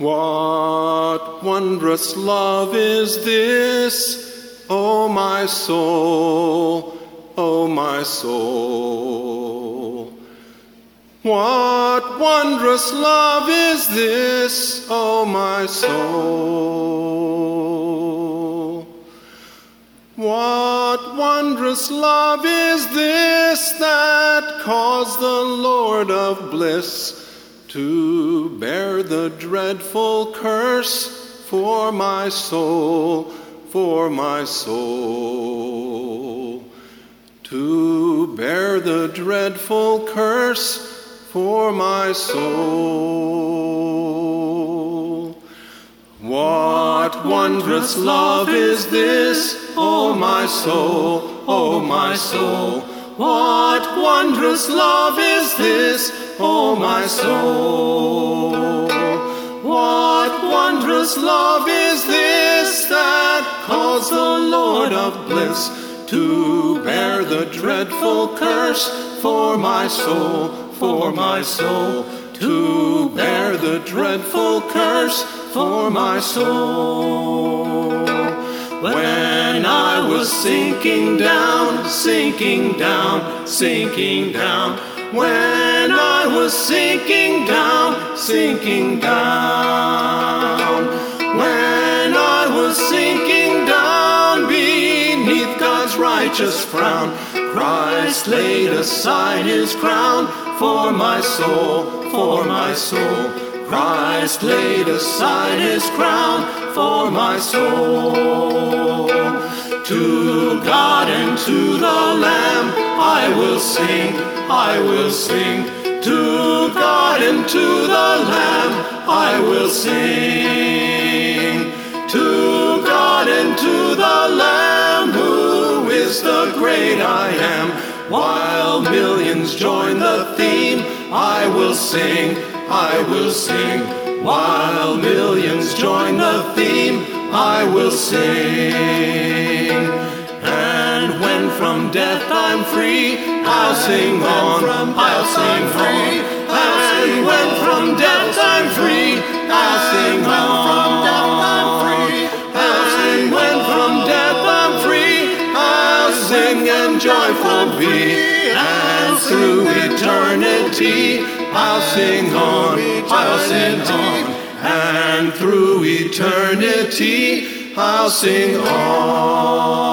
What wondrous love is this, O my soul, O my soul? What wondrous love is this, O my soul? What wondrous love is this that caused the Lord of bliss to bear the dreadful curse for my soul, for my soul? To bear the dreadful curse for my soul. What wondrous love is this, O my soul, O my soul? What wondrous love is this, O my soul? What wondrous love is this that caused the Lord of bliss to bear the dreadful curse for my soul, for my soul? To bear the dreadful curse for my soul. When I was sinking down, sinking down, sinking down. When I was sinking down, sinking down. When I was sinking down beneath God's righteous frown, Christ laid aside his crown for my soul, for my soul. Christ laid aside his crown for my soul. To God and to the Lamb I will sing, I will sing. To God and to the Lamb I will sing. To God and to the Lamb, who is the great I am. While millions join the theme, I will sing, I will sing. While millions join the theme, I will sing. And when from death I'm free, I'll sing on, I'll sing on. And when from death I'm free, I'll sing on. And when from death I'm free, I'll sing and joyful be. And through eternity, I'll sing on, I'll sing on. And through eternity, I'll sing on.